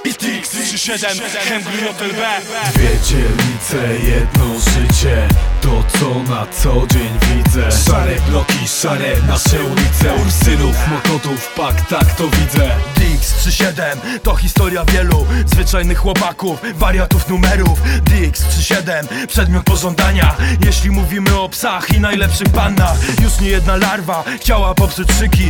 X37, Hemgry JLB. Dwie dzielnice, jedno życie, to co na co dzień widzę. Szare bloki, szare nasze ulice, Ursynów, Mokotów, pak, tak to widzę. X37 to historia wielu zwyczajnych chłopaków, wariatów numerów. X37 przedmiot pożądania, jeśli mówimy o psach i najlepszych pannach. Już nie jedna larwa chciała popsuć szyki.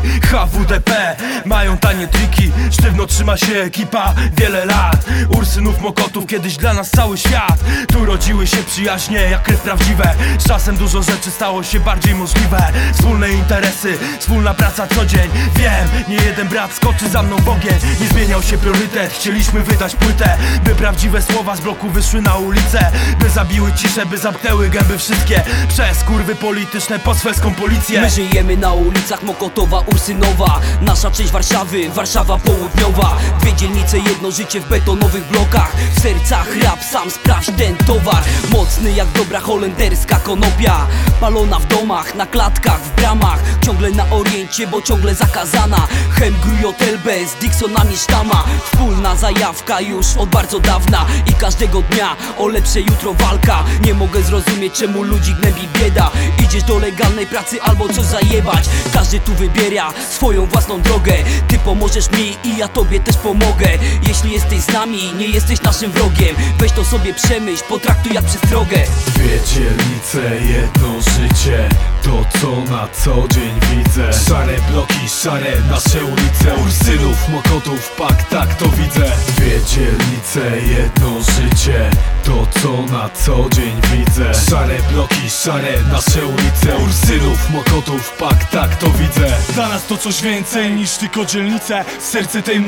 HWDP mają tanie triki, sztywno trzyma się ekipa wiele lat. Ursynów, Mokotów, kiedyś dla nas cały świat. Tu rodziły się przyjaźnie jak krew prawdziwe. Z czasem dużo rzeczy stało się bardziej możliwe. Wspólne interesy, wspólna praca co dzień. Wiem, nie jeden brat skoczy za mną w ogień. Nie zmieniał się priorytet, chcieliśmy wydać płytę, by prawdziwe słowa z bloku wyszły na ulicę, by zabiły ciszę, by zamknęły gęby wszystkie przez kurwy polityczne pod swelską policję. My żyjemy na ulicach Mokotowa, Ursynowa, nasza część Warszawy, Warszawa Południowa. Dwie dzielnice, jedno życie w betonowych blokach. W sercach rap, sam sprawdź ten towar. Mocny jak dobra holenderska konopia, palona w domach, na klatkach, w bramach. Ciągle na oriencie, bo ciągle zakazana. Hemgry JLB z Dixonami sztama. Wspólna zajawka już od bardzo dawna i każdego dnia o lepsze jutro walka. Nie mogę zrozumieć, czemu ludzi gnębi bieda. Idziesz do legalnej pracy albo coś zajebać. Każdy tu wybiera swoją własną drogę. Ty pomożesz mi i ja tobie też pomogę. Jeśli jesteś z nami, nie jesteś naszym wrogiem. Weź to sobie przemyśl, potraktuj jak przestrogę. Dwie dzielnice, jedno życie, to co na co dzień widzę. Szare bloki, szare nasze ulice, Ursynów, Mokotów, pak, tak to widzę. Dwie dzielnice, jedno życie, to co na co dzień widzę. Szare bloki, szare nasze ulice, Ursynów, Mokotów, pak, tak to widzę. Dla nas to coś więcej niż tylko dzielnice. Serce tej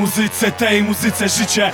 muzyce życie.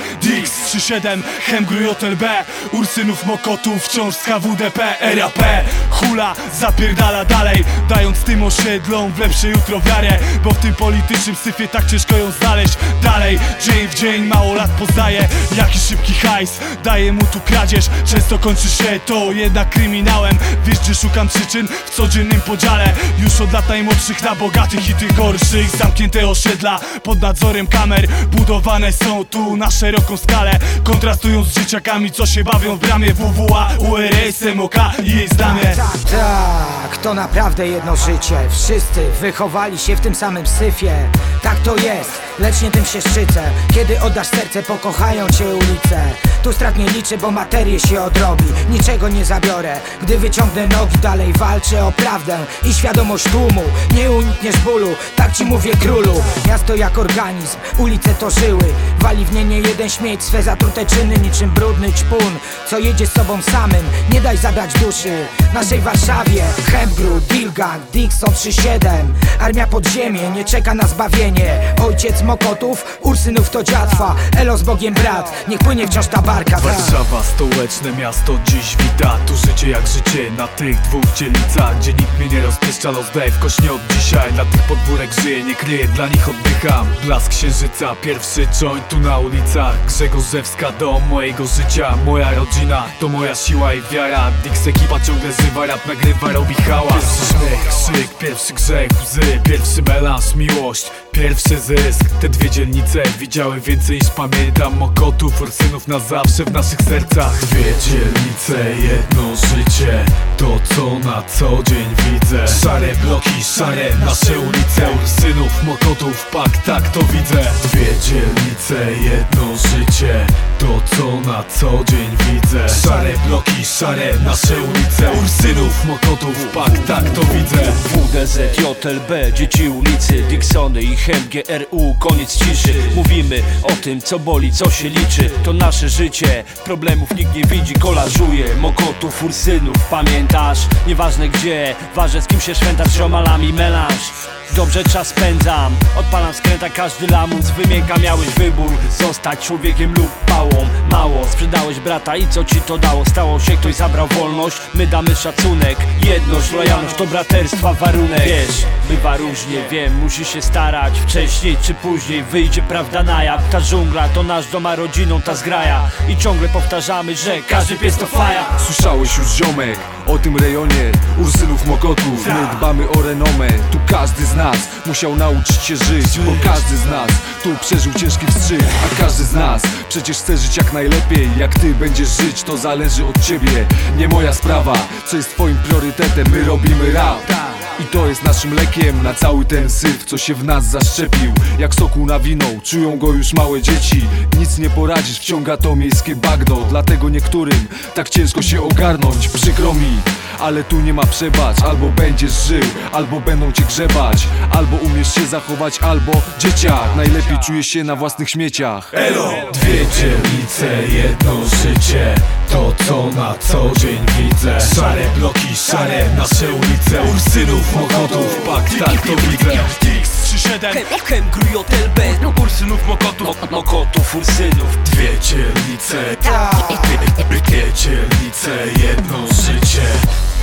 X37, Hemgry JLB, Ursynów, Mokotów, wciąż z HWDP. RAP, hula, zapierdala dalej, dając tym osiedlom w lepsze jutro wiarę. Bo w tym politycznym syfie tak ciężko ją znaleźć. Dalej, dzień w dzień mało lat poznaje. Jaki szybki hajs, daje mu tu kradzież. Często kończy się to jednak kryminałem. Wiesz, gdzie szukam przyczyn? W codziennym podziale. Już od lat najmłodszych na bogatych i tych gorszych. Zamknięte osiedla pod nadzorem kamer. Budowane są tu na szeroką skalę, kontrastując z dzieciakami, co się bawią w bramie. WWA, URS, MOK i jej znamie. Tak, to naprawdę jedno życie. Wszyscy wychowali się w tym samym syfie. Tak to jest, lecz nie tym się szczycę. Kiedy oddasz serce, pokochają cię ulice. Tu strat nie liczę, bo materię się odrobi. Niczego nie zabiorę, gdy wyciągnę nogi. Dalej walczę o prawdę i świadomość tłumu. Nie unikniesz bólu, tak ci mówię królu. Miasto jak organizm, ulice to żyły. Wali w nie nie jeden śmieć, swe zatrute czyny niczym brudny ćpun, co jedzie z sobą samym. Nie daj zabrać duszy naszej Warszawie. Hemgry, Dilgang, Dixon 37. Armia podziemie nie czeka na zbawienie. Ojciec Mokotów, Ursynów to dziatwa. Elo z Bogiem brat, niech płynie wciąż ta barka. Warszawa, stołeczne miasto dziś wita. Tu życie jak życie na tych dwóch dzielnicach, gdzie nikt mnie nie rozpieszcza, rozdaje w kośnie od dzisiaj. Dla tych podwórek żyję, nie kryję, dla nich oddycham. Blask księżyca, pierwszy joint tu na ulicach. Grzegorzewska, dom mojego życia. Moja rodzina to moja siła i wiara. Dix ekipa ciągle żywa, rap nagrywa, robi hałas. Pierwszy śmiech, krzyk, pierwszy grzech, łzy, pierwszy melanż, miłość, pierwszy zysk. Te dwie dzielnice widziały więcej niż pamiętam. Mokotów, Ursynów na zawsze w naszych sercach. Dwie dzielnice, jedno życie, to co na co dzień widzę. Szare bloki, szare nasze ulice, Ursynów, Mokotów, pak, tak to widzę. Dwie dzielnice, jedno życie, to co na co dzień widzę. Szare bloki, szare nasze ulice, Ursynów, Mokotów, pak, tak to widzę. WDZ, JLB, dzieci ulicy, Dixony i HMGRU, koniec ciszy. Mówimy o tym, co boli, co się liczy. To nasze życie, problemów nikt nie widzi, kolażuje. Mokotów, Ursynów, pamiętasz? Nieważne gdzie, ważne z kim się szwętasz, ziomalami melanż. Dobrze czas spędzam, odpalam skręta, każdy lamus wymięka. Miałeś wybór, zostać człowiekiem lub pałą. Mało, sprzedałeś brata i co ci to dało? Stało się, ktoś zabrał wolność, my damy szacunek. Jedność, lojalność to braterstwa warunek. Wiesz, bywa różnie, wiem, musisz się starać. Wcześniej czy później wyjdzie prawda na jaw. Ta dżungla to nasz dom, a rodziną ta zgraja. I ciągle powtarzamy, że każdy pies to faja. Słyszałeś już, ziomek, o tym rejonie Ursynów Mokotów. My dbamy o renomę, tu każdy z nas musiał nauczyć się żyć, bo każdy z nas tu przeżył ciężki wstrzyk. A każdy z nas przecież chce żyć jak najlepiej. Jak ty będziesz żyć, to zależy od ciebie. Nie moja sprawa, co jest twoim priorytetem. My robimy rap i to jest naszym lekiem na cały ten syf, co się w nas zaszczepił. Jak soku nawinął, czują go już małe dzieci. Nic nie poradzisz, wciąga to miejskie bagno. Dlatego niektórym tak ciężko się ogarnąć. Przykro mi, ale tu nie ma przebacz. Albo będziesz żył, albo będą cię grzebać. Albo umiesz się zachować, albo dzieciak najlepiej czujesz się na własnych śmieciach. Elo! Dwie dzielnice, jedno życie, to co na co dzień widzę. Szare bloki, szare nasze ulice, Ursynów Mokotów, tak to widzę. DX37 Hemgry Hotel B, Ursynów Mokotów, Mokotów, Ursynów. Dwie dzielnice, jedno życie.